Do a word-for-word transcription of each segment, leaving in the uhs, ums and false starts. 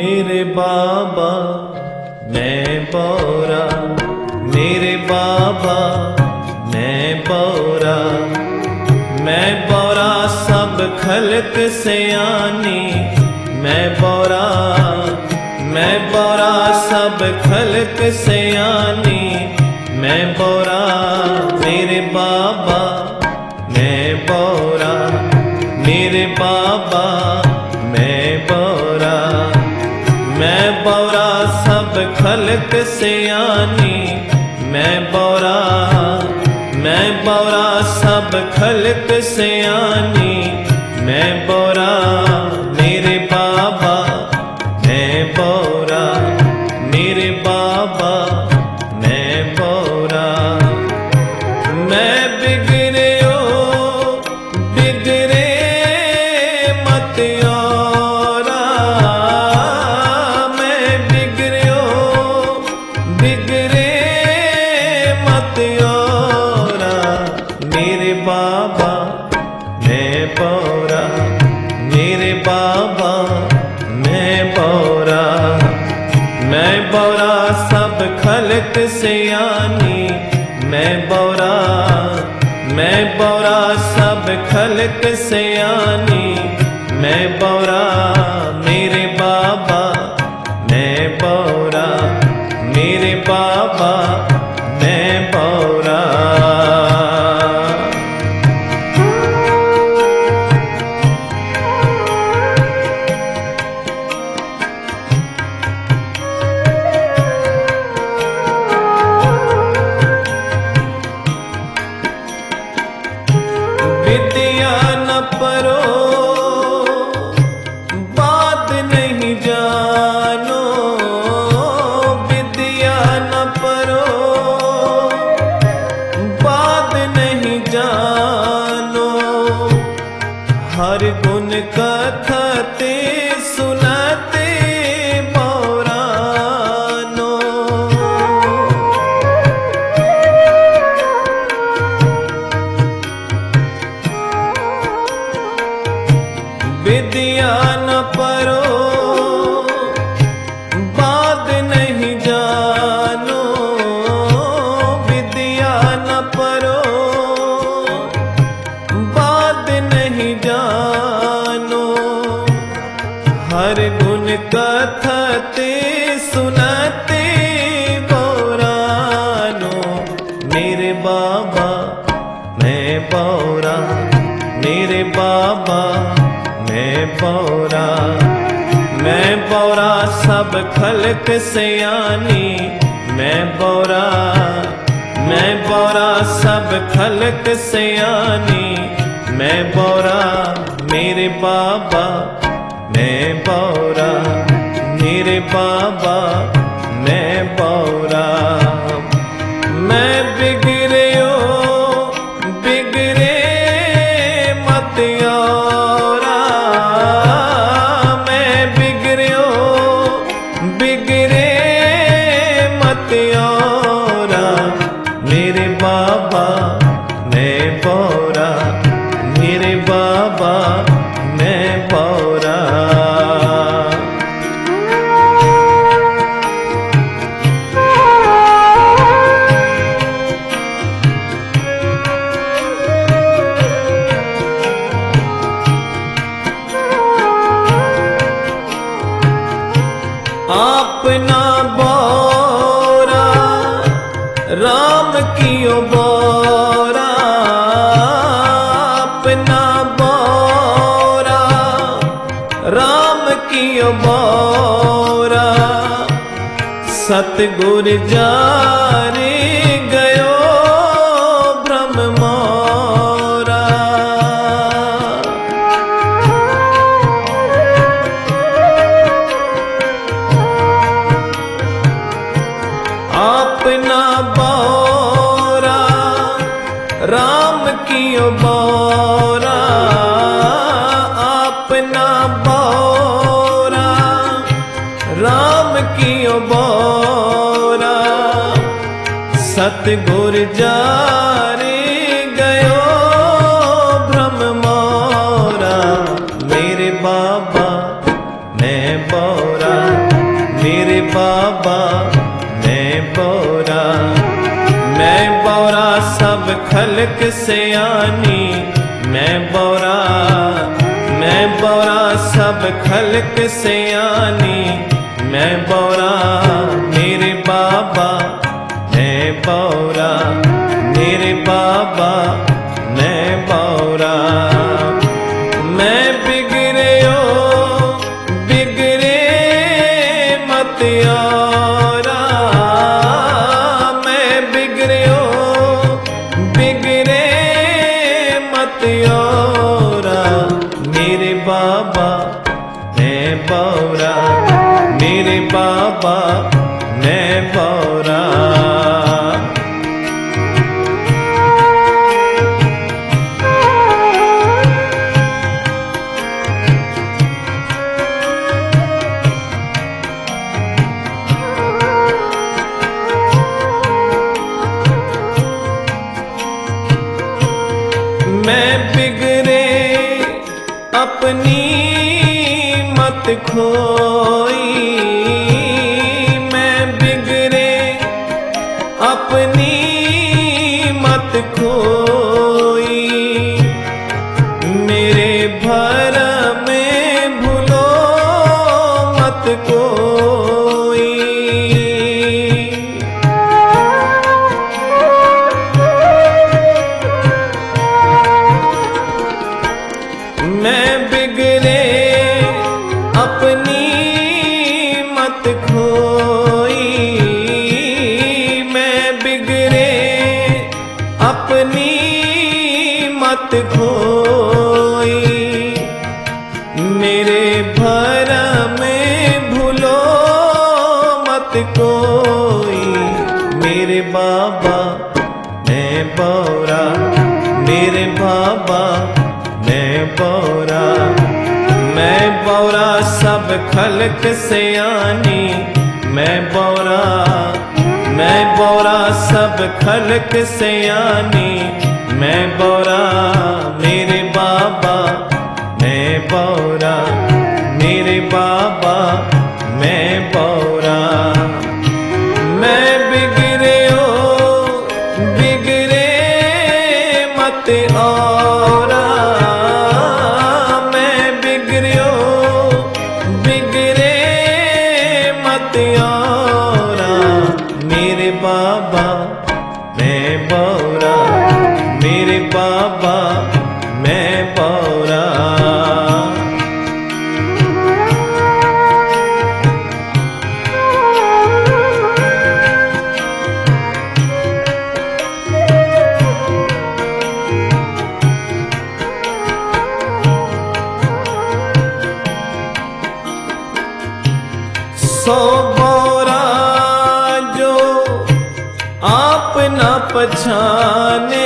मेरे बाबा मैं बौरा, मेरे बाबा मैं बौरा, मैं बौरा सब खल्क से आनी, मैं बौरा, मैं बौरा सब खल्क से आनी, मैं बौरा मेरे बाबा मैं बौरा, मेरे बाबा मैं बौरा, मैं बौरा सब खल्क से आनी, मैं बौरा, मैं बौरा सब खल्क से आनी, मैं बौरा मेरे बाबा मैं बौरा, मेरे बाबा मैं बौरा, मैं बिगड़े ओ बिगड़े मत औरा, मैं बिगड़े ओ बिगड़े मत औरा, मेरे बाबा मैं बौरा, मेरे बाबा मैं बौरा, मैं बौरा सब खल्क से आनी, मैं बौरा, मैं बौरा सब खल्क से आनी, मैं बौरा मेरे बाबा मैं बौरा, मेरे बाबा मैं बौरा। विद्या न परो बात नहीं जानो, विद्या न परो बात नहीं जानो, हर गुण कथते सुनते बौरानो, विद्या न परो बात नहीं जानो, विद्या न परो बात नहीं जानो, हर गुण कथते सुनते बौरानो, मेरे बाबा मैं बौरा, मेरे बाबा मैं बौरा, मैं बौरा सब खल्क से आनी, मैं बौरा, मैं बौरा सब खल्क से आनी, मैं बौरा मेरे बाबा मैं बौरा, मेरे बाबा मैं बौरा, मैं बिगड़े ओ बिगड़े मत औरा, मैं बिगड़े ओ बिगड़े मत औरा, मेरे बाबा मैं बौरा, मेरे बाबा मैं बौरा। अपना बौरा राम कियो बौरा, अपना बौरा राम कियो बौरा, सतगुर जारे गयो ब्रह्म मोरा, अपना बौरा राम कियो बौरा, अपना बौरा राम कियो बौरा, सतगुर जारे गयो ब्रह्म मोरा, मेरे बाबा मैं बौरा, खलक सयानी मैं बौरा, मैं बौरा सब खलक सयानी मैं बौरा। मेरे बाबा मैं बौरा, मेरे बाबा मैं बौरा। मैं बिगड़े ओ बिगड़े मत औरा, मैं बिगड़े ओ बिगड़े मत औरा। मेरे बाबा मैं बौरा, मेरे बाबा मैं बौरा। मैं बिगड़े अपनी मत खोई, मैं बिगड़े अपनी मत खोई। मेरे भरम में भूलो मत कोई। मैं बिगड़े अपनी मत खोई, मैं बिगड़े अपनी मत खोई। मेरे भरम में भूलो मत कोई। मेरे बाबा मैं बौरा, मेरे बाबा मैं बौरा। मैं बौरा सब खलक सयानी मैं बौरा, मैं बौरा सब खलक सयानी मैं बौरा। मेरे बाबा मैं बौरा, मेरे बाबा मैं बौरा। मैं बिगड़े ओ बिगड़े मत औरा, मेरे बाबा मैं बौरा, मेरे बाबा मैं बौरा। सो बौरा जो आप न पछाने,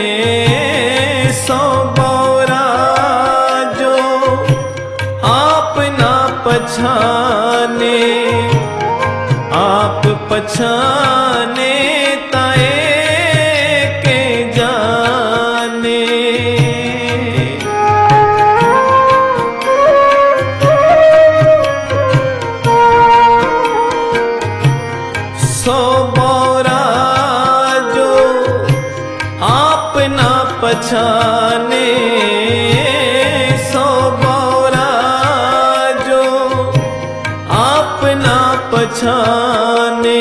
सो बौरा जो आप न पछाने। आप पछाने ताए के जाने। सो बौरा जो आप न पछाने, सो बौरा जो आप न पछाने।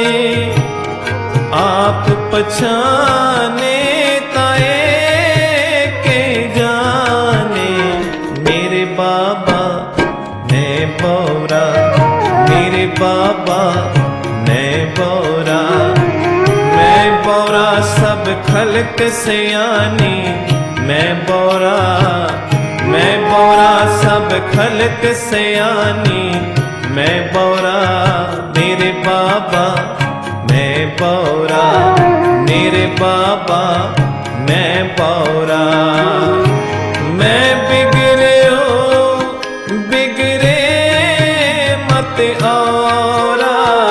आप पछाने ताए के जाने। मेरे बाबा मैं बौरा, मेरे बाबा मैं बौरा। मैं बौरा सब खलक सयानी मैं बौरा, मैं बौरा सब खलक सयानी मैं बौरा। मेरे बाबा मैं बौरा, मेरे बाबा मैं बौरा। मैं बिगड़े ओ बिगड़े मत औरा,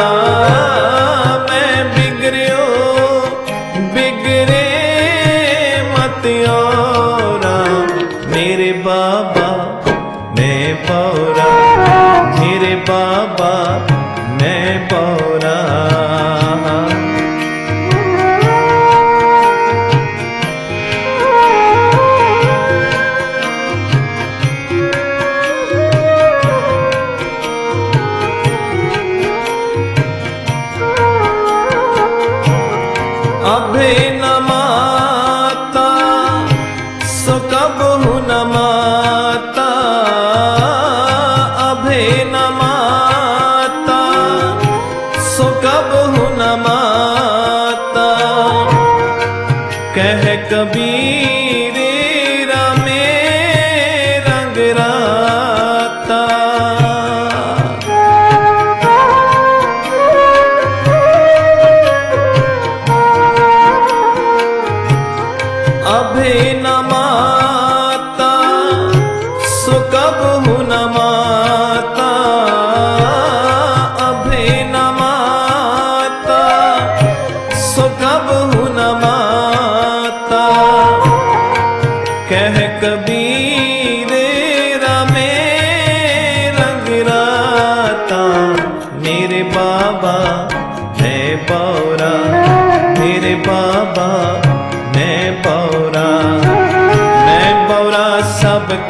मैं बिगड़े ओ बिगड़े मत औरा। मेरे बाबा मैं बौरा, मेरे बाबा मैं बौरा।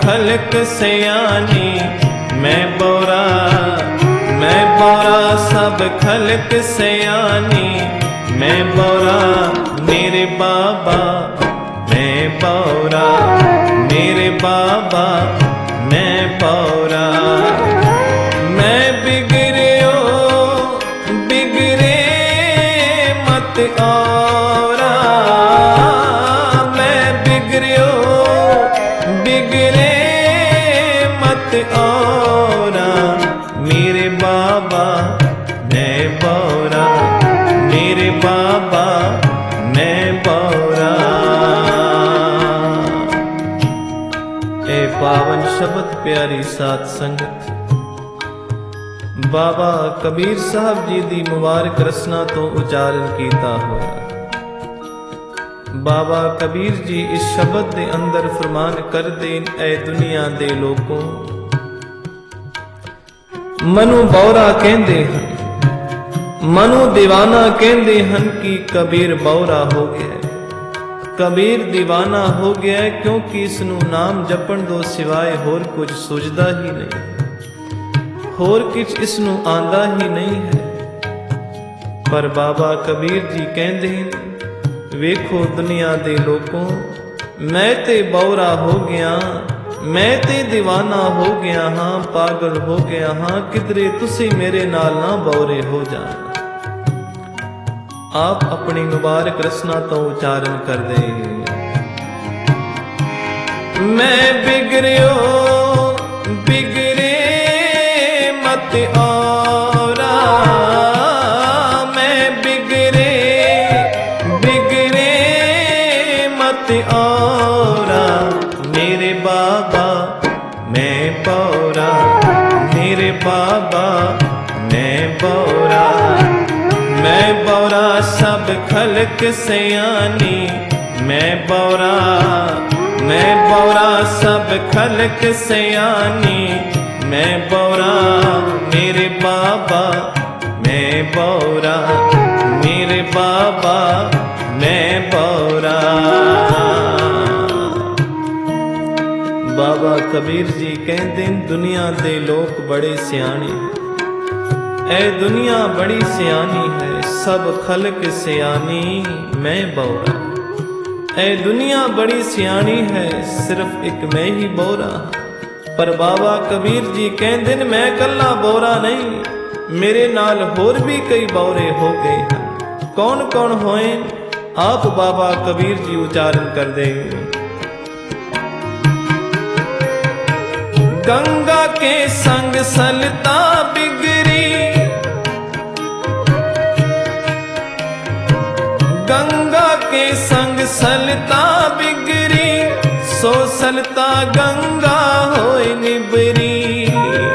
खलक सयानी, मैं बौरा मैं बौरा सब खलक सयानी, मैं बौरा मेरे बाबा मैं बौरा, मेरे बाबा मैं बौरा। मैं बिगड़ियो बिगड़े मत औरा, मैं बिगड़ियो बिगड़े मत औरा, मेरे बाबा मैं बौरा, मेरे बाबा मैं बौरा। ए पावन शब्द प्यारी साध संगत, बाबा कबीर साहब जी दी मुबारक रसना तो उचारण कीता होया। बाबा कबीर जी इस शब्द दे अंदर फरमान कर देन, ऐ दुनिया दे लोगों मनु बौरा कहंदे हन, मनु दीवाना कहंदे हन कि कबीर बौरा हो गया। कबीर दीवाना हो गया क्योंकि इसनू नाम जपण दो सिवाय होर कुछ सुझदा ही नहीं, होर किछ इसनू आंदा ही नहीं है। पर बाबा कबीर जी कहंदे हन, वेखो दुनिया दे लोगों मैं ते बौरा हो गया, मैं ते दीवाना हो गया हाँ, पागल हो गया हाँ, किधरे तुसी मेरे नाल ना बौरे हो जाना। आप अपनी मुबारक रसना तो उच्चारण कर दे। मैं बिगड़ियो बिगड़े मत औरा, मैं बिगड़े बिगड़े मत औरा, मेरे बाबा मैं बौरा, मेरे बाबा मैं बौरा। मैं बौरा सब खलक सयानी, मैं बौरा मैं बौरा सब खलक सयानी, मैं बौरा मेरे बाबा मैं बौरा, मेरे बाबा मैं बौरा। बाबा कबीर जी कहते दुनिया दे लोग बड़े सियाने, ऐ दुनिया बड़ी सियानी है, सब खलक सियानी मैं बौरा। ऐ दुनिया बड़ी सियानी है, सिर्फ एक मैं ही बौरा। पर बाबा कबीर जी कहते हैं मैं कल्ला बौरा नहीं, मेरे नाल होर भी कई बौरे हो गए हैं। कौन कौन होए आप बाबा कबीर जी उच्चारण कर दे। गंगा के संग सलता बिगड़ी, गंगा के संग सलता बिगड़ी, सो सलता गंगा होए निबरी।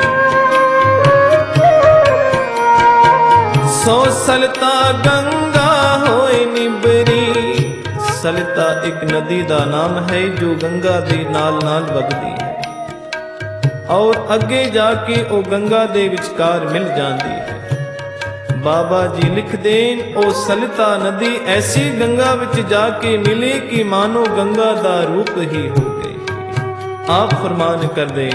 सो सलता गंगा होए निबरी। सलता एक नदी का नाम है जो गंगा दे नाल नाल वगदी है और अगे जाके वो गंगा दे विचकार मिल जाती है। बाबा जी लिख देन ओ सलता नदी ऐसी गंगा विच जाके मिले कि मानो गंगा दा रूप ही हो गई। आप फरमान कर दे।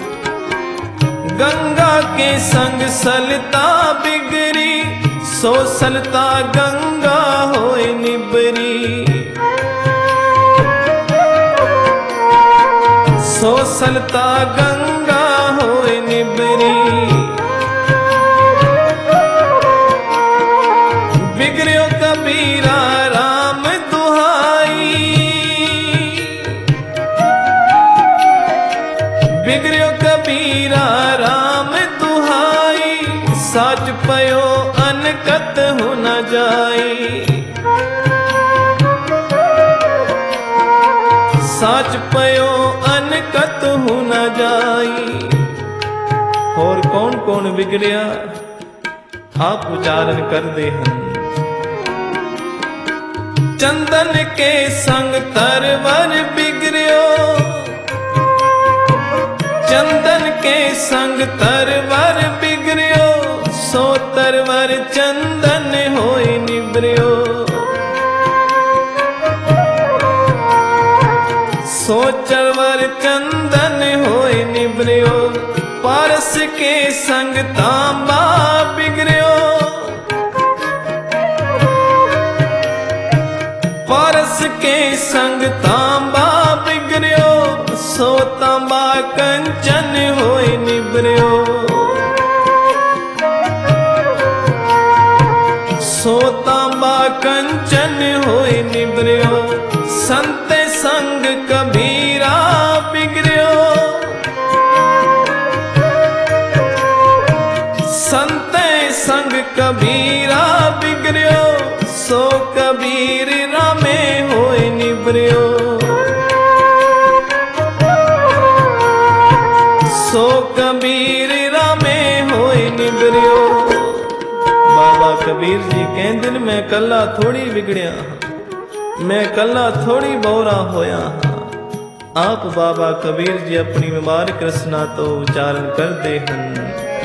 गंगा के संग सलता बिगड़ी, सो सलता गंगा होए निबरी। सो सलता गंगा होए निबरी। बिगड़ियो कबीरा राम दुहाई, बिगड़ियो कबीरा राम दुहाई, सच पयो अनकत हो न जाई। सच पयो अनकत हो न जाई। और कौन कौन बिगड़िया आप उच्चारण कर दे हैं। चंदन के संग तरवर बिगड़ियो, चंदन के संग तरवर बिगड़ियो, सो तरवर चंदन होए निबरियो। सो तरवर चंदन निबरियो, पारस के संग तांबा बिगड़ियो। पारस के संग तांबा बिगड़ियो, सो तांबा कंचन होए निबरियो। सो तांबा कंचन होए निबरियो, संत संग कबीरा बिगड़ियो। संत संग कबीरा बिगड़ियो, सो कबीर रामे होए निबरियो। सो कबीर रामे होए निबरियो। बाबा कबीर जी कहंदे ने मैं कला थोड़ी बिगड़िया, मैं कला थोड़ी बौरा होया हाँ। आप बाबा कबीर जी अपनी मुबारक रसना तो उच्चारण करते हैं।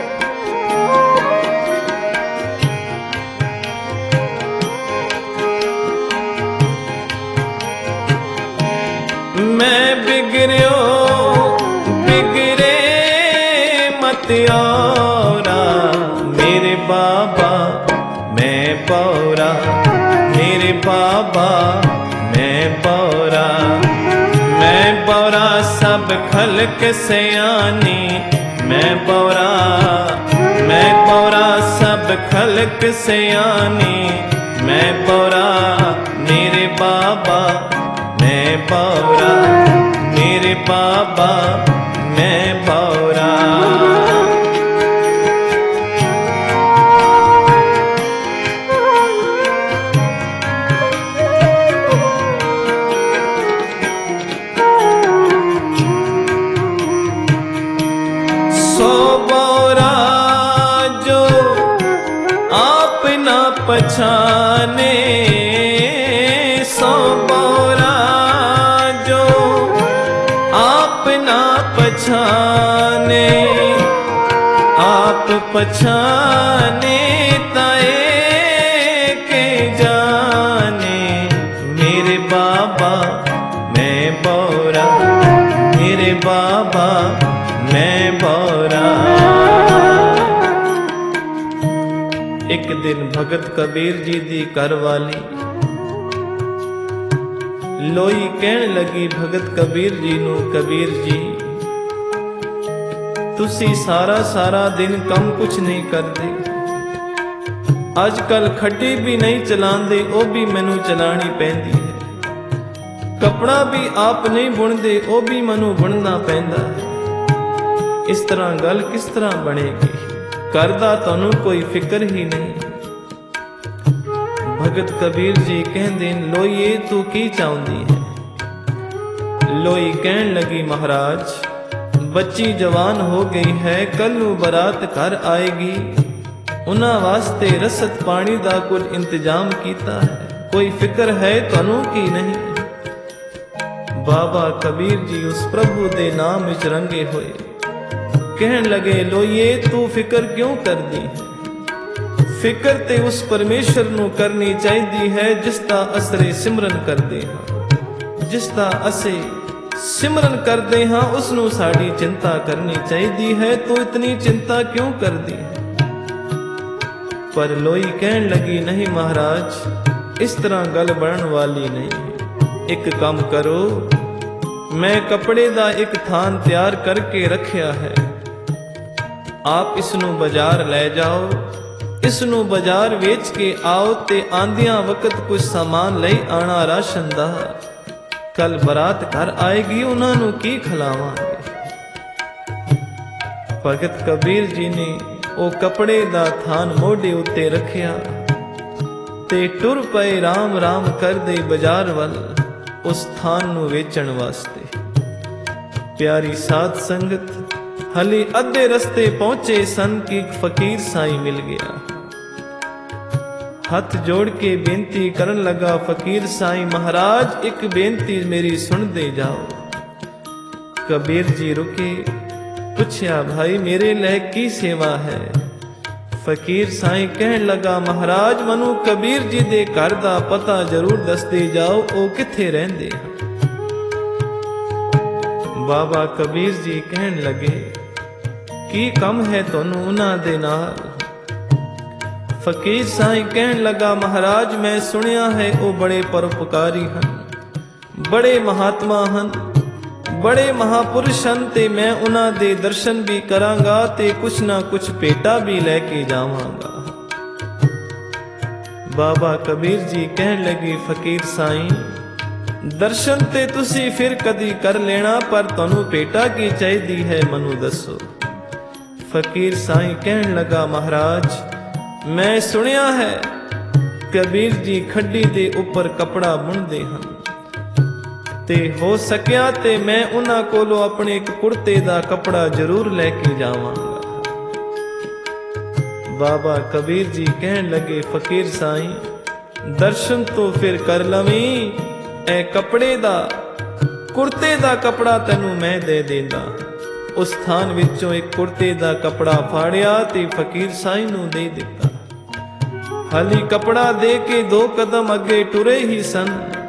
मैं बिगड़ियो बिगड़े मत औरा, मेरे बाबा मैं बौरा, मेरे बाबा मैं बौरा। मैं बौरा सब खल्क सयानी, मैं बौरा, मैं बौरा सब खल्क सयानी। मैं बौरा मेरे बाबा मैं बौरा, मेरे बाबा मैं बौरा। पछाने, सो बौरा जो आप ना पछाने। आप पछाने ताए के जाने, मेरे बाबा मैं बौरा, मेरे बाबा मैं बौरा। एक दिन भगत कबीर जी दी घरवाली लोई कहन लगी भगत कबीर जी नू, कबीर जी तुसी सारा सारा दिन कम कुछ नहीं करते, अजकल खड्डी भी नहीं चलांदे, ओ भी मैनू चलानी पैंदी है। कपड़ा भी आप नहीं बुनदे, ओ भी मैनू बुनना पैंदा है। इस तरह गल किस तरह बनेगी, करदा तानू कोई फिक्र ही नहीं। भगत कबीर जी कहंदे लोईए तू की चाहुंदी है। लोई कहन लगी महाराज बच्ची जवान हो गई है, कल नू बरात घर आएगी, उन्हां वास्ते रसद पानी दा कुछ इंतजाम कीता है, कोई फिक्र है तानू की नहीं। बाबा कबीर जी उस प्रभु दे नाम विच रंगे होए कहन लगे लोईए तू फिक्र क्यों कर दी है। फिक्र ते उस परमेश्वर नू करनी चाहिदी है जिसदा असरे सिमरन करदे हां, जिसदा असे सिमरन करदे हां उसनू साडी चिंता करनी चाहिदी है। तू इतनी चिंता क्यों कर दी है। पर लोई कहन लगी नहीं महाराज इस तरह गल बनन वाली नहीं। एक काम करो, मैं कपड़े दा एक थान तैयार करके रखिया है, आप इसनू बाजार ले जाओ, इसनू बाजार वेच के आओ ते आंदियां वक्त कुछ सामान ले आना राशन दा। कल बरात घर आएगी उन्हां नू की खिलावांगे। भगत कबीर जी ने ओ कपड़े दा थान मोढे उत्ते रखिया ते टुर पए राम राम कर दे बाजार वल उस थान नू वेचण वास्ते। प्यारी साध संगत हली अद्धे रस्ते पहुंचे सन कि फकीर साईं मिल गया। हाथ जोड़ के बेनती करन लगा फकीर साईं महाराज एक बेनती मेरी सुन दे जाओ। कबीर जी रुके, पूछया भाई मेरे लिए की सेवा है। फकीर साईं कहन लगा महाराज मनु कबीर जी दे घर दा पता जरूर दस दे जाओ, ओ किथे रहंदे। बाबा कबीर जी कहन लगे की कम है तुहानू उन्हां दे नाल। फकीर साईं कहन लगा महाराज मैं सुनिया है वो बड़े परोपकारी हन, बड़े महात्मा हन, बड़े महापुरुष हन ते मैं उन्हां दे दर्शन भी करांगा ते कुछ ना कुछ पेटा भी लैके जावांगा। बाबा कबीर जी कहन लगे फकीर साईं दर्शन ते तुसी फिर कदी कर लेना पर तुहानू पेटा की चाहिदी है मनु दसो। फकीर साईं कहन लगा महाराज मैं सुनिया है कबीर जी खड्डी दे उपर कपड़ा बुनदे हन ते हो सकिया ते मैं उन्हां कोलों अपने एक कुर्ते दा कपड़ा जरूर लैके जावांगा। बाबा कबीर जी कहन लगे फकीर साईं दर्शन तो फिर कर लवीं ए कपड़े दा कुर्ते दा कपड़ा तैनू मैं दे देंदा। उस थान विचों एक कुर्ते दा कपड़ा फाड़िया ते फकीर साईं नू दे दिता। हाली कपड़ा दे के दो कदम अगे टुरे ही सन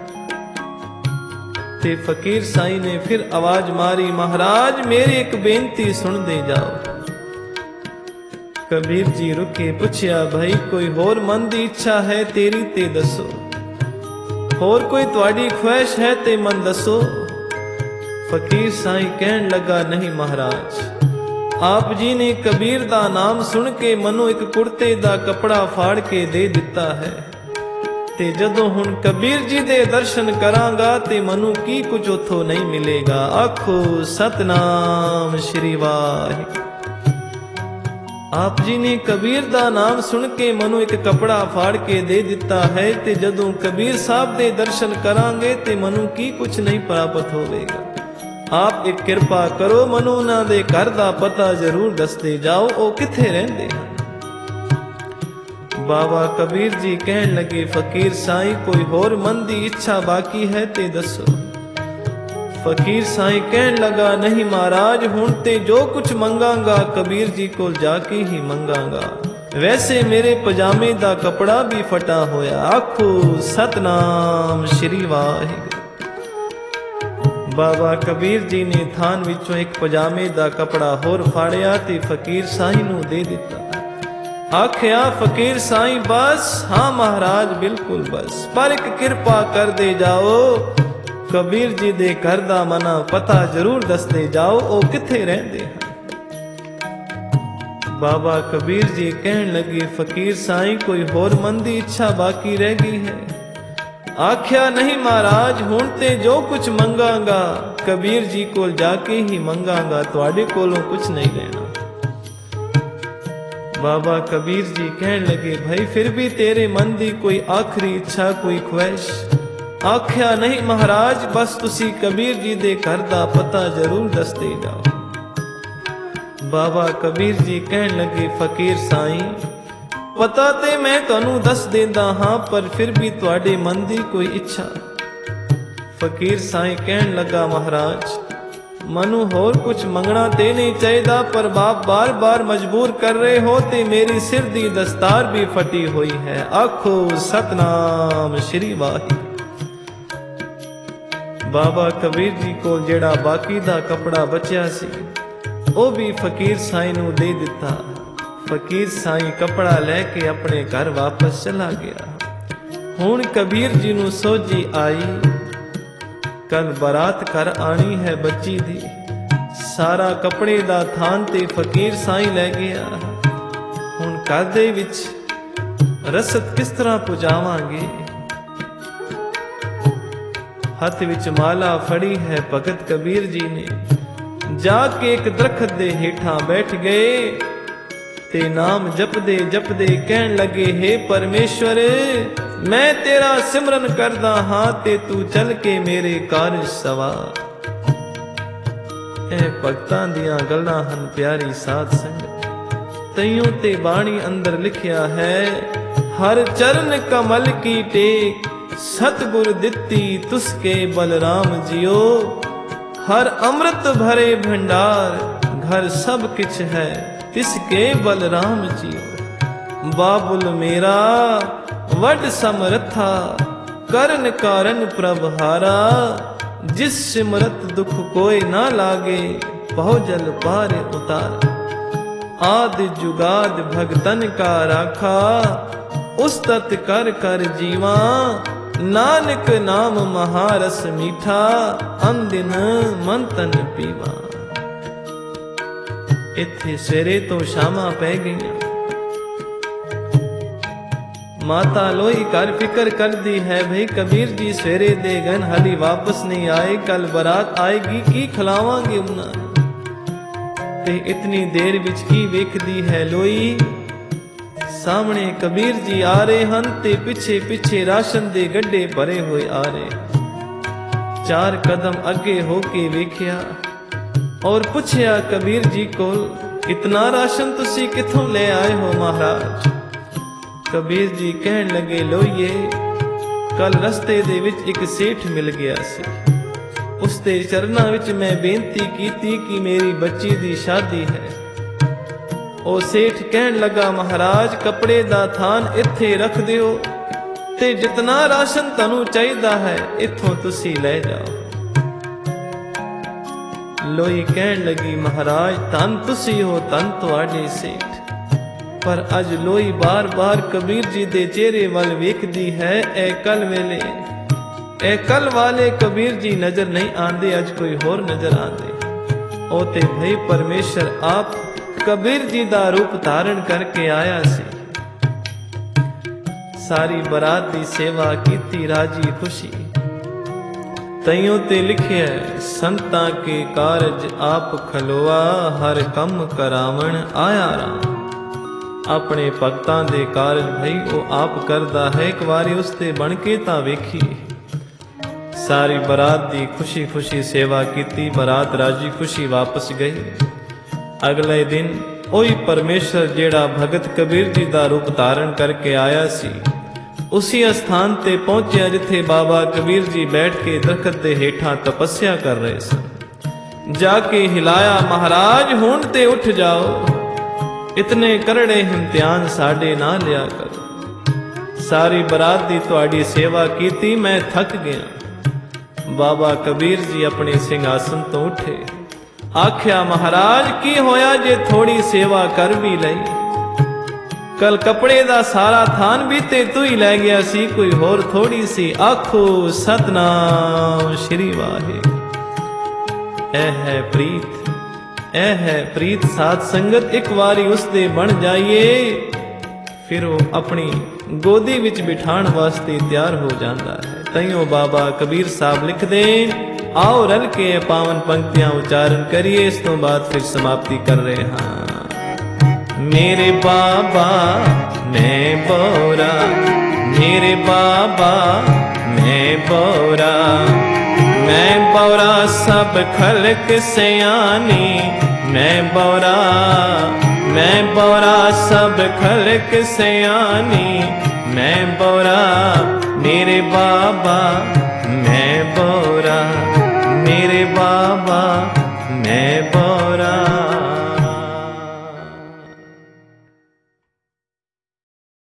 ते फकीर साईं ने फिर आवाज मारी महाराज मेरी एक बेनती सुन दे जाओ। कबीर जी रुके पुछया भाई कोई होर मन दी इच्छा है तेरी ते दसो, होर कोई तुहाडी ख्वाहिश है ते मन दसो। फकीर साईं कहन लगा नहीं महाराज आप जी ने कबीर दा नाम सुन के मनु एक कुर्ते दा कपड़ा फाड़ के दे दिता है ते जदों हुण कबीर जी दे दर्शन करांगा ते मनु की कुछ उथों नहीं मिलेगा। आखो सतनाम श्री वाहिगुरू। आप जी ने कबीर दा नाम सुन के मनु एक कपड़ा फाड़ के दे दिता है ते जदों कबीर साहब दे दर्शन करांगे ते मनु की कुछ नहीं प्राप्त होवेगा। आप एक कृपा करो मनु उन्हां दे घर दा पता जरूर दसदे जाओ ओ किथे रहिंदे हन। बाबा कबीर जी कहन लगे फकीर साईं कोई होर मन दी इच्छा बाकी है ते दसो। फकीर साईं कहन लगा नहीं महाराज हुण ते जो कुछ मंगांगा कबीर जी को जाके ही मंगांगा। वैसे मेरे पजामे दा कपड़ा भी फटा होया। आखो सतनाम श्री वाहिगुरू। बाबा कबीर जी ने थान विचों एक पजामे दा कपड़ा होर फाड़िया ते फकीर साईं नू दे दिता। आखिया फकीर साईं बस हाँ महाराज बिल्कुल बस पर एक कृपा कर दे जाओ कबीर जी दे घर दा मना पता जरूर दसदे जाओ ओ किथे रहिंदे हन। बाबा कबीर जी कहन लगे फकीर साईं कोई होर मन दी इच्छा बाकी रह गई है। आख्या नहीं महाराज हुण ते जो कुछ मंगांगा कबीर जी को जाके ही मंगांगा तुहाडे कोलों कुछ नहीं लेना। बाबा कबीर जी कहन लगे भाई फिर भी तेरे मन दी कोई आखिरी इच्छा कोई ख्वाहिश। आख्या नहीं महाराज बस तुसी कबीर जी दे घर दा पता जरूर दसदे जाओ। बाबा कबीर जी कहन लगे फकीर साईं पता ते मैं तुहानू दस देंदा हां पर फिर भी तुहाडे मन दी कोई इच्छा। फकीर साईं कहन लगा महाराज मनु होर कुछ मंगना ते नहीं चाहिदा पर बाप बार बार मजबूर कर रहे हो ते मेरी सिर दी दस्तार भी फटी हुई है। आखो सतनाम श्री वाहिगुरू। बाबा कबीर जी को जेड़ा बाकी दा कपड़ा बचिया सी ओ भी फकीर साईं नू दे दिता। फकीर साईं कपड़ा लैके अपने घर वापस चला गया। हुण कबीर जी नू सोझी आई कल बारात घर आनी है बच्ची दी। सारा कपड़े दा थान ते फकीर साईं लै गया। हुण घर दे विच रसद किस तरह पुजावांगे। हथ विच माला फड़ी है भगत कबीर जी ने जाके एक दरखत दे हेठां बैठ गए ते नाम जपदे जपदे कहन लगे हे परमेश्वर मैं तेरा सिमरन करदा हां ते तू चल के मेरे कारज सवार। ए भगतां दियां गल्लां हन प्यारी साध संगत तइयों ते बाणी अंदर लिखिया है हर चरण कमल की टेक सतगुर दित्ती तुसके बलराम जियो। हर अमृत भरे भंडार घर सब किछ है तिसके बलराम जियो। बाबुल मेरा वड समरथा करन कारण प्रभहारा जिस सिमरत दुख कोय ना लागे, बहु जल पार उतार। आदि जुगाद भगतन का राखा, उस तत कर कर जीवा। नानक नाम महारस मीठा, अंदिन मन तन पीवा। इत्थे सवेरे तो शामां पै गईयां। माता लोई कर फिक्र कर दी है, भाई कबीर जी सवेरे दे गन हाली वापस नहीं आए, कल बारात आएगी की खिलावांगे उन्हां ते इतनी देर विच की वेखदी है लोई। सामने कबीर जी आ रहे हन ते पिछे पिछे राशन दे गड्ढे भरे हुए आ रहे। चार कदम अगे होके वेख्या और पुछया कबीर जी को, इतना राशन तुसी किथों ले आए हो महाराज? कबीर जी कहन लगे, लोइए कल रस्ते दे विच एक सेठ मिल गया सी, उसके चरना विच मैं बेनती कीती कि मेरी बच्ची दी शादी है। ओ सेठ कहन लगा, महाराज कपड़े दा थान इत्थे रख दियो ते जितना राशन तनु चाहिदा है इत्थों तुसी ले जाओ। लोई कहन लगी, महाराज धन तुसी हो, धन तुहाडे सेठ। पर अज लोई बार बार कबीर जी दे चेहरे वल वेखदी है। ए कल वेले ए कल वाले कबीर जी नजर नहीं आंदे, अज कोई होर नजर आंदे। ओ ते भई परमेश्वर आप कबीर जी दा रूप धारण करके आया सी। सारी बरात दी सेवा कीती राजी खुशी। तइयों ते लिखिया, संतां के कारज आप खलोआ, हर कम करावण आया राम। अपने भगतां दे कारज भई वो आप करदा है, एक बारी उसते बन के तां वेखी। सारी बरात दी खुशी खुशी सेवा कीती, बरात राजी खुशी वापस गई। अगले दिन ओही परमेश्वर जेड़ा भगत कबीर जी दा रूप धारण करके आया सी, उसी स्थान ते पहुंचया जिथे बाबा कबीर जी बैठ के दरखत दे हेठां तपस्या कर रहे सन। जाके हिलाया, महाराज हुण ते उठ जाओ, इतने करड़े इम्तिहान साडे ना लिया करो। सारी बरात दी तुहाडी सेवा कीती, मैं थक गया। बाबा कबीर जी अपने सिंहासन तो उठे, आख्या, महाराज की होया जे थोड़ी सेवा कर भी लई? कल कपड़े दा सारा थान भी ते तू ही लै गया सी, कोई होर थोड़ी सी। आखो सतनाम श्री वाहे। ऐ है प्रीत, ऐ है प्रीत साध संगत, एक बारी उसदे बन जाइए, फिर वो अपनी गोदी विच बिठाण वास्ते तैयार हो जाता है। तइयों बाबा कबीर साहब लिख दे, आओ रल के पावन पंक्तियां उच्चारण करिए, इस तो बाद फिर समाप्ति कर रहे हैं। मेरे बाबा मैं बोरा, मेरे बाबा मैं बोरा, मैं बोरा सब खलक सयानी, मैं बोरा, मैं बोरा सब खलक सयानी, मैं बोरा मेरे बाबा